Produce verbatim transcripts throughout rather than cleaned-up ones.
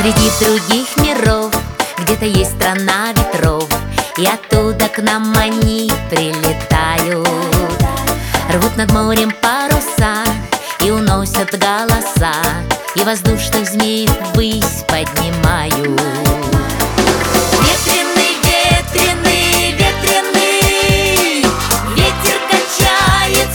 Среди других миров где-то есть страна ветров, и оттуда к нам они прилетают. Рвут над морем паруса и уносят голоса, и воздушных змей ввысь поднимают. Ветреный, ветреный, ветреный, ветер качает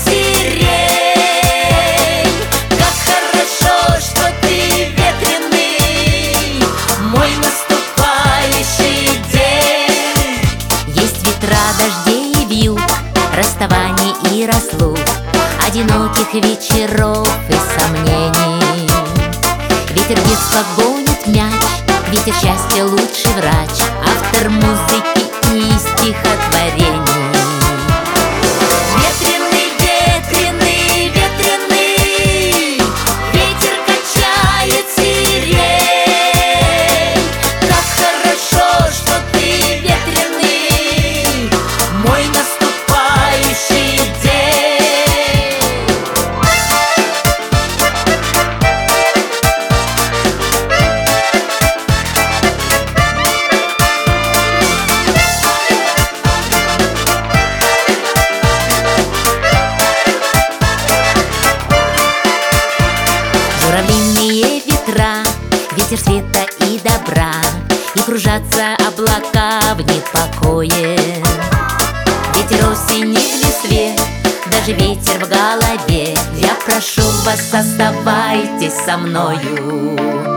сирень. Как хорошо, что ты ветреный, мой наступающий день. Есть ветра дождей и вьюг, расставаний и разлук, одиноких вечеров и сомнений. Ветер детства гонит мяч, ветер счастья лучший врач, автор музыки и стихотворений. Ветреный, ветреный, ветреный, ветер качает сирень. Как хорошо, что ты ветреный, мой наступающий день. Журавлиные ветра, ветер света и добра, и кружатся облака в непокое. Ветер осени в листве, даже ветер в голове. Я прошу вас, оставайтесь со мною.